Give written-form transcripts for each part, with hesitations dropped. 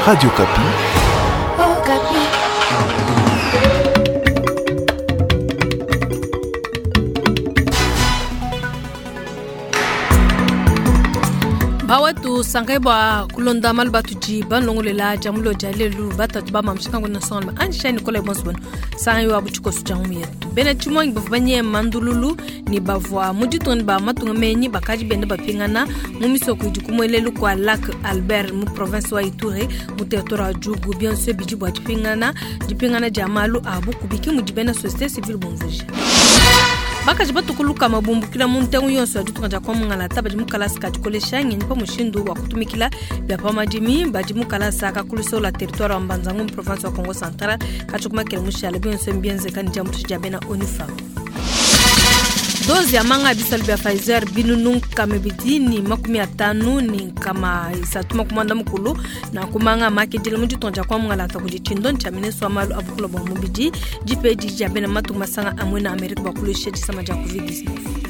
Radio Kapi. Oh, Kapi. Bawatu sangaiba kulonda mal batuji banongolela jamulo jalelu batatu ba mamshika ngona sonba anshani kola bonsbon sanyo abuchiko sujamu yetu bene chimwangi bafanye mandululu ni bavwa muditon ba matunga menyi bakaji bende bapingana mumiso kujukumwelelu kwa Lac Albert mu province wa Ituri mu territoire jugu bien sûr biji bwa dipingana jamalu abu kubiki mujibena société civile bonvoje baka jibatu kuluka mabumbu kila muntengu yonso ajutunga jakwa mungala tabajimu kalasi kajikolesha nyenyi pa mushindu wa kutumikila bya pamadimi bajimu kalasi akakuliso la territoire wa Mbanzangu province wa Congo Central kachukuma kele mushale bionso mbienze kanija mutu jabena onifa dozi ya manga bisalu bya Pfizer binunung kamebidini makumi atanu ni kama isatuma kumanda mkulu na kumanga makejele mutu tonja kwa mungala takujitindon chamine swamalu avukula bwa mubiji jipeji jabena matu masanga amwena Amerika bakulu sheji sama ja COVID-19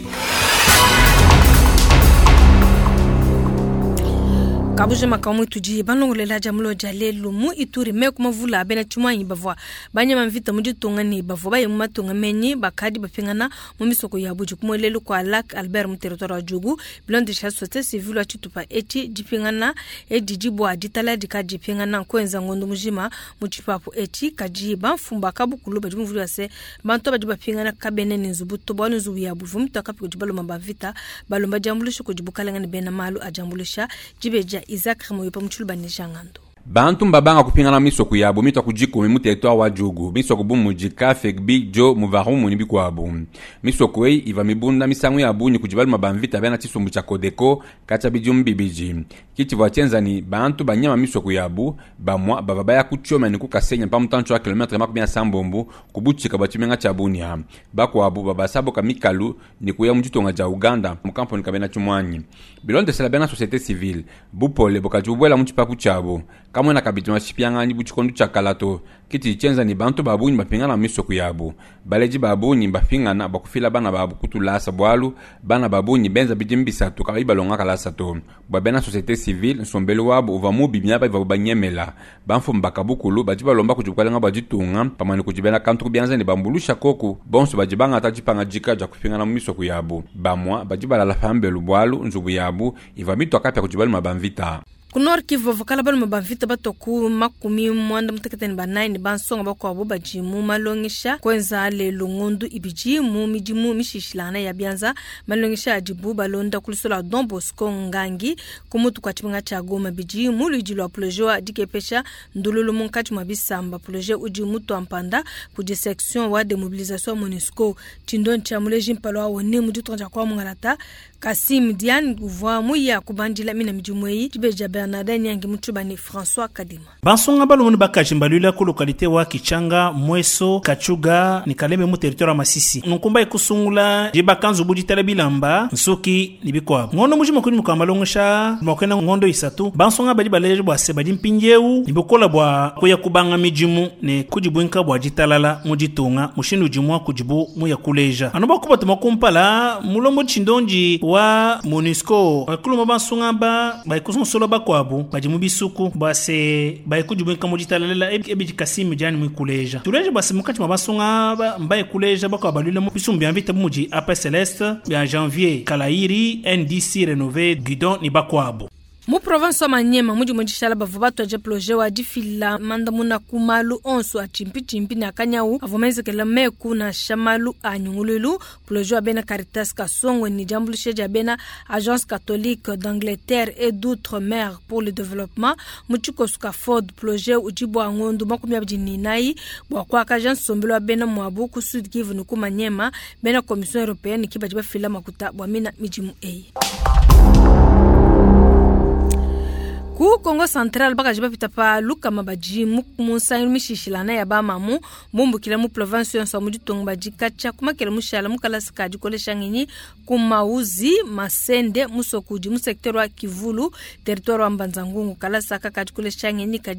kabuje makamu tuji banongolela jamulo jalelu mu Ituri mekuma vula bena chumwanyi bavwa banyama mvita mujitongani bavwa baye mumatonga menyi bakadi bapingana mu misoko ya buju kumwelelu kwa Lac Albert mu territoire jugu blonde cha société civile wa chitupa eti dipingana edijibwa ditala dikaji pingana kwenza ngondo mujima mu chipapo eti kajiba fumba kabukulu bajimu vula se banto bajiba pingana kabene nzubuto bwanu zubu ya buvu mutaka kujibalo mabavita balomba jambulisho kujibukala ngani bena malu ajambulisha jibeja Isaac Moyopa mchuluba nishangando bantu mbabanga kupingana misoko yabo mito kujiko mu territoire wa jugu misoko bu mujika fekbi jo muvarumu ni bikwabo misoko ei iva mibunda misangu yabu ni kujibalu mabamvita bana tisumbu cha kodeko kacha bijum bibiji kiti vachenza ni bantu banyama misoko yabu bamwa babaya kuchoma ni kukasenya pa mtancho wa kilometre makumi ya sambombu kubuchika bachimenga cha bunia bakwabo babasabo kamikalu ni kuya mjitonga ja Uganda mukampo ni kabena chumwanyi bilonde sala bena société civile bupole bokajubwela mchipapu chabo kamwe na kabituma chipianga ni buchikondu cha kalato kiti chenza ni bantu babuni bapingana misoko yabo baleji babuni bapingana bakufila bana babu kutulasa bwalu bana babuni benza bijimbisatu kabiba longa kalasa to babena société civile nsombelo wabo uvamu bibyaba banyemela banfu mbakabukulu bajiba lomba kujukalanga bajitunga pamani kujibena kantu byanza ni bambulusha koku bonso bajibanga atajipanga jika ja kupingana misoko yabo bamwa bajiba la fambelu bwalu nzubu yabo ivamito akapya kujibala mabamvita kunor Kivu vokala balo mabavita batoku makumi mwanda mteketeni banaini bansonga bako abo bajimu malongisha kwenza lelo ngondu ibijimu mijimu mishishilana ya bianza malongisha ajibu balonda kulisola Don Bosco ngangi kumutu kwa chibinga cha Goma bijimu luijilo wa proje wa dikepesha ndululu munkachi mabisamba proje ujimu tuampanda kuji section wa demobilisation MONUSCO tindon cha muleji mpalo wa wone mujutonja kwa mungalata Kasim Diane uvuamu ya kubanjila mina mjumwei jibeja Bernardin yangi mutubani François Kadima bansonga balomoni bakajimbalula ku lokalite wa Kichanga Mweso Kachuga ni Kaleme mu territoire ya Masisi nkumba ikusungula jiba kanzu budi telebilamba nsoki nibikwa ngondo mujima kuni mukamalongesha mokena ngondo isatu bansonga bali baleje bwa sebadi mpinjeu nibokola bwa koya kubanga mijimu ne kujibwenka bwa jitalala mujitunga mushinu jimwa kujibu mu yakuleja anoba kubata makumpala mulombo chindonji wa MONUSCO akuluma bansonga ba ikusun solo bakwabo bajimu bisuku base baikujubwenka mujitalela ebiji Kasim Diane mu kuleja tuleje base mukati mabasonga mbaye kuleja bakwa balule mu bisumbi amvita muji apa Celeste ya Janvier Kalairi NDC Renové Guidon ni bakwabo mu province wa Manyema muji mujishala bavubato aje projet wa difila mandamuna kumalu onso a chimpi na kanyau avomeze kela meku na shamalu anyungululu projet wa bena Caritas Kasongo ni jambulishe jabena Agence catholique d'Angleterre et d'outre-mer pour le développement muchiko Scaffold projet ujibwa ngondu makumi abjini nai bwa kwa Agence sombelo bena mwabu ku Sud Kivu nuku Manyema bena Commission européenne kibajiba fila makuta bwa mina mijimu ei ku Congo Central bakajiba pitapa luka mabaji musa mishishilana ya bamamu mumbukila mu province yonso mujitonga bajikacha kumakela mushala mukalasika jikolesha ngini kumauzi Masende musokuji mu secteur wa Kivulu territoire wa Mbanzangu kalasaka kajikolesha ngini kaji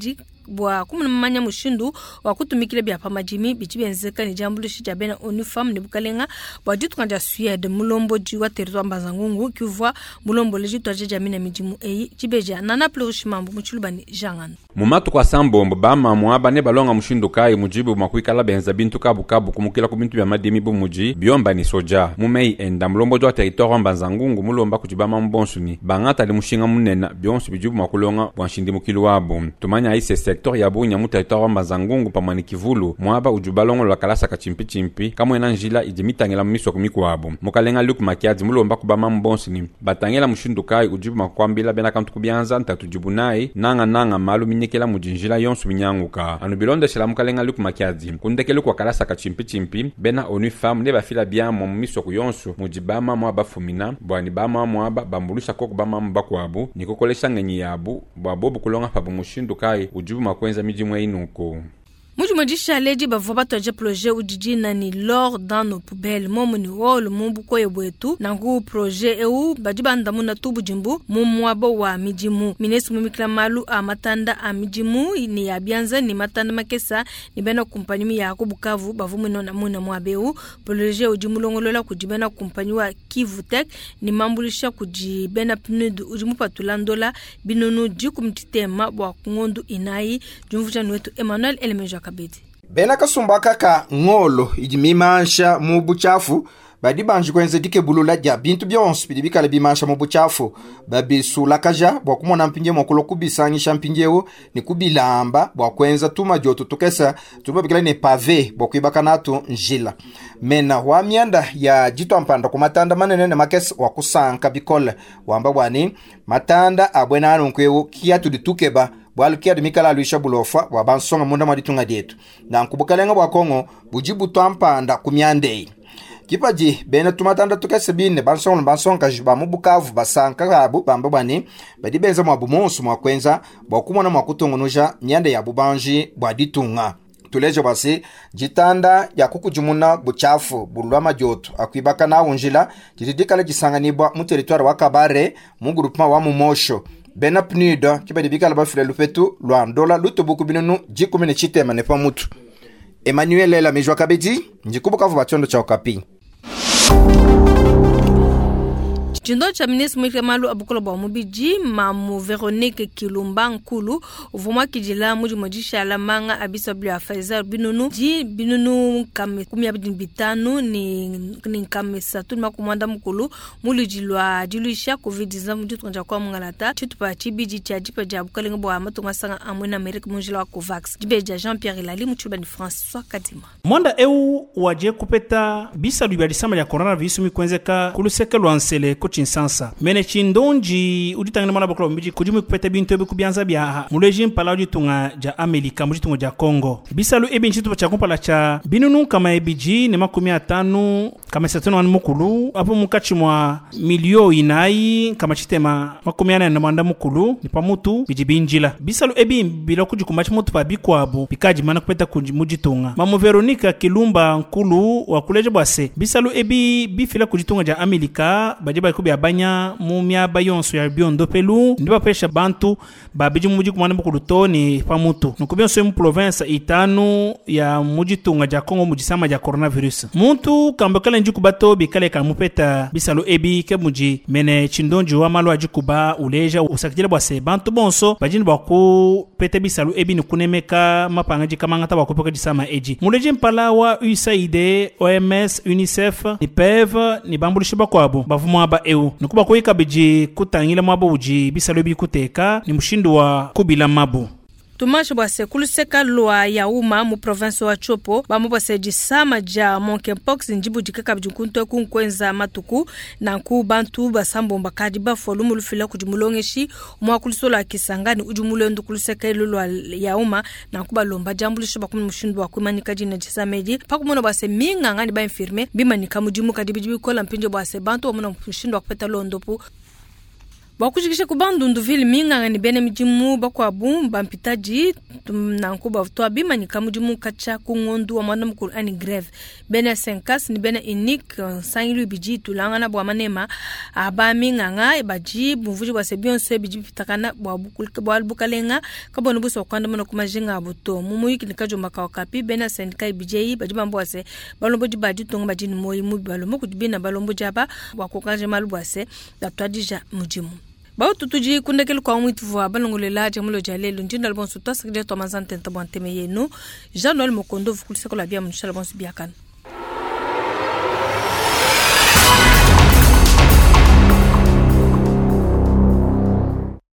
bwa kumanya mushindu wa kutumikile bya pamajimi bichibenzeka ni jambulo shijabena onufam ne bukalenga bwa ditu kanja Suède mulombo jiwa territoire Mbazangungu kivwa mulombo lejitwa jamina mijimu eyi chibeja nana plurishimambu muchulubani jangano mumatu kwa sambombo bama mwaba ne balonga mushindu kai mujibu makuikala benza bintu kabu kumukila ku bintu bya madimi bu muji biomba ni soja mumei enda mulombo jwa territoire Mbazangungu mulomba kujibama mbonsuni bangata li mushinga munena bionsu bijibu makulonga bwanshindi mukilo wabo tumanya ise secteur ya bunya mu territoire Mbazangungu pamani kivulu mwaba ujubalongo lwa kalasa ka chimpi kamwe njila ijimitangela miso kumiko wabo mukalenga Luke Makiadi mulomba kubama mbonsuni batangela mushindu kai ujibu makwambila bena kantu kubyanza ntatujibu naye nanga malu minyekela mujinjila yonsu binyanguka anu bilonde shela mukalenga Luke Makiadi kundekele kwa kalasa ka chimpi bena onu fam ne bafila bya mu miso kuyonsu mujibama mwaba fumina bwani bama mwaba bambulisha koko bama mbakwabo nikokolesha ngenyi yabu bwabobu kulonga pabu mushindu kai ujibu makwenza mijimwe inuko Mujimodisha leji bavwa toje projet ujijina ni l'or dans nos poubelles momo ni wolo mumbuko yebwetu nangu projet eu bajibanda muna tubu jimbu mumwabo wa mijimu minesu mumikla malu a matanda a mijimu ni yabianza ni matanda makesa ni bena kumpanyumi ya Bukavu bavumino na muna mwabeu projet ujimulongolola kujibena kumpanywa Kivutek ni mambulisha kujibena pnudu ujimupatulandola binunu jikumtitema bwa kungondu inai jumvuja nwetu Emmanuel Elemejo kabedi bena kasumbaka ka ngolo ijimimansha mu buchafu badi banji kwenze dike bulula dia bintu byonse bidibikala bimansha mu buchafu babisula kaja bwa kumona mpinje mokolo kubisanyisha mpinjewo ni kubilamba bwa kwenza tuma joto tukesa tubabikala ne pave bwa kuibaka natu njila mena wa mianda ya jito ampanda kumatanda manene ne makes wa kusanka bikole wamba bwani matanda abwena nkwewo kiatu ditukeba bwalukia dumikala luisha bulofa wa bansonga munda maditunga detu na nkubukalenga bwa Kongo bujibu twampanda kumyandei kipaji bena tumatanda tukasebine bansonga jiba mu Bukavu basanka gabu bamba bwani badibenza mwa bumonsu mwa kwenza bwa kumona mwa kutongonuja myande ya bubanji bwa ditunga tuleje basi jitanda ya kukujumuna buchafu bulwa majoto akwibaka na unjila jididikala jisanganibwa mu territoire wa Kabare mu groupement wa Mumosho bena pnuda kibadi bikala bafile lupetu lwandola lutobuku binunu jikumene chitema nepa mutu Emmanuel Elemejo kabedi njikubukavu bachondo cha Okapi Jindo cha ministre mwike malu abukolo ba mubiji mamu Veronique Kilumba Nkulu uvumwa kijila muji mojisha alamanga abisa blia Faisal binunu ji binunu kame kumya bitanu ni kame satu makumanda mkulu muli jilwa jiluisha COVID-19 muji tunja kwa mungalata chitupa chibiji cha jipa jabu kalinga bwa matunga sanga amwena Amerika mujila wa Covax jibeja Jean-Pierre Lali muchuba ni François Kadima mwanda eu waje kupeta bisa lubalisama ya coronavirus mikwenzeka kuluseke lwansele Kinshasa mene chindonji uditangana mala bakolo mbiji kujimu kupeta bintu bikubyanza bya muleji mpala uditunga ja Amerika mujitunga ja Congo bisalu ebinchi tupa cha kumpala cha binunu kama ebiji ne 50 kama 7 mukulu apo mukachi mwa milio inai kama chitema 40 na mwanda mukulu ni pamutu bijibinjila bisalu ebi bila kujikumachi mutu pa bikwabu bikaji mana kupeta mujitunga mamu Veronica Kilumba Nkulu wa kuleje bwase bisalu ebi bifila kujitunga ja Amerika bajiba kubya banya mu myaba yonso ya biondo pelu ndiba pesha bantu babiji muji kumana mukuluto ni pamutu nukubionso mu province itanu ya mujitunga ja Kongo mujisama ja coronavirus muntu kambakala njikubato bikale ka mupeta bisalo ebi ke muji mene chindonji wa malo ajikuba uleja usakijela bwase bantu bonso bajini baku pete bisalo ebi nukunemeka mapangaji kamangata bakupoka jisama eji muleje mpala wa USAID OMS UNICEF ni PEV ni bambulishi bakwabo bavumwa ba eu nukuba kuika biji kutangila mwabo uji bisalo ebi kuteka ni mushindu wa kubila mabu Tumasho bwase kuluseka lwa ya uma mu province wa Chopo bamu bwase jisama ja monkeypox njibu jikaka bjukunto kunkwenza matuku na ku bantu basambo mbakadi ba folumu lufila kujumulongeshi mwa kulisola Kisangani ujumulo ndu kuluseka lwa ya uma na kuba lomba jambulisho bakumu mushindu wa kumanika jina jisameji pakumona bwase minga ngani ba infirme bimanika mujimu kadibijibi kola mpinjo bwase bantu wamuna mushindu wa kupeta londopu bakujikisha kubandundu vile minga ni bene mjimu bakwa bumba mpitaji nankuba to abima ni kamujimu kacha kungondu wa mwana mkuru ani greve bene senkas ni bene inik sangilu biji tulanga na bwa manema aba minga nga baji buvuji wa sebionse biji pitakana bwa albukalenga kabonu buso kwanda mona kumajinga buto mumuyiki nikajo makawakapi bene senkai biji baji bambwase balombo baji tonga baji ni moyi mubi balombo kujibina balombo jaba wakokaje malubwase datwadija mujimu bao tutuji kundekele kwa mwitu vwa balongolela jamulo jalelo njinda albonsu tosa kide to mazante ntabwante meyeno Jean Noël Mokondo vukulise ko la bia mshala bonsu biakana